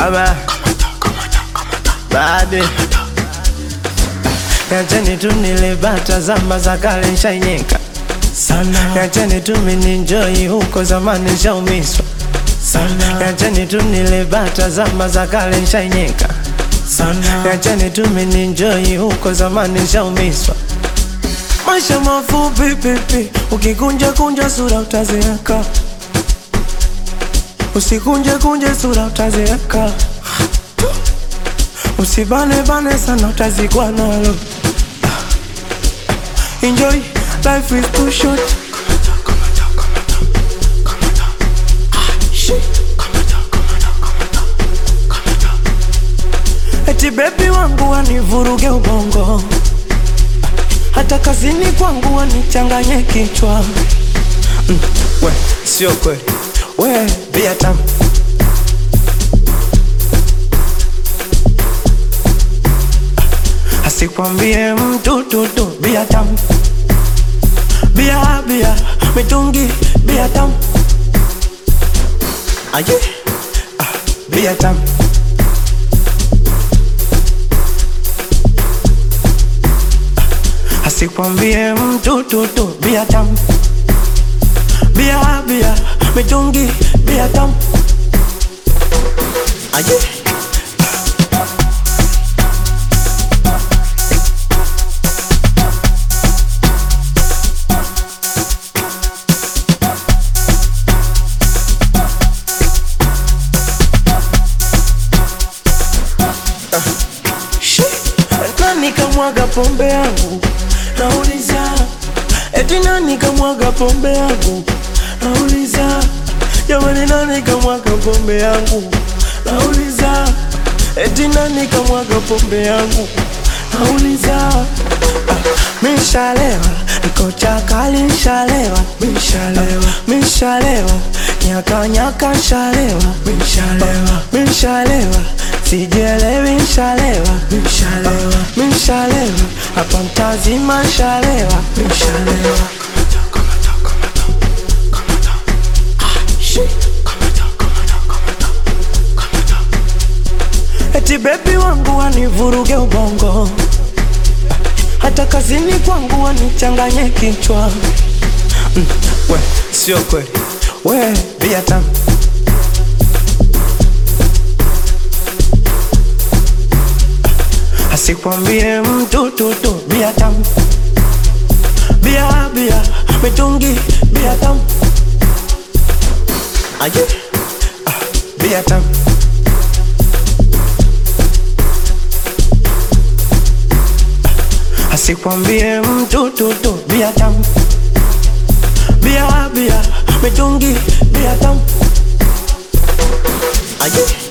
Aba babe, yacheni tu nilibata zama za kale nshainyeka sana. Yacheni tu mininjoi huko zamani nshaumiswa sana. Yacheni tu nilibata zama za kale nshainyeka sana. Yacheni tu mininjoi huko zamani nshaumiswa. Maisha mafupi pipi, ukikunja kunja sura utazeeka. Usikunje kunje sura utazeeka. Usibane bane sana utazikwa nalo. Enjoy, life is too short. Eti baby wangu wanivuruge ubongo, hata kazini kwangu wanichanganye kichwa. We, sio kweli. We, bia tamu. Asikwambie mtu tutu, bia tamu. Bia, bia, mitungi, bia tamu. Aye, bia tamu. Asikwambie mtu tutu, bia tamu. Bia, bia, mitungi, bia tamu. Aye. Nani kamwaga pombe yangu? Nauliza. Eti nani kamwaga pombe yangu? Nauliza. Jamani nani kamwaga pombe yangu? Nauliza. Eti nani kamwaga pombe yangu? Nauliza. Mishalewa, niko chakali nshalewa. Mishalewa, nyaka nyaka nshalewa. Mishalewa, sijielewi nshalewa. Mishalewa, hapa mtazima nshalewa. Eti baby wangu wanivuruge ubongo, hata kazini kwangu wanichanganye kichwa. We, sio kweli. We, bia tamu. Asikwambie mtu tutu, bia tamu. Bia, bia, mitungi, bia tamu. Aye, bia tamu. Asikwambie mtu tutu, bia tamu. Bia, bia, mitungi, bia tamu. Aye.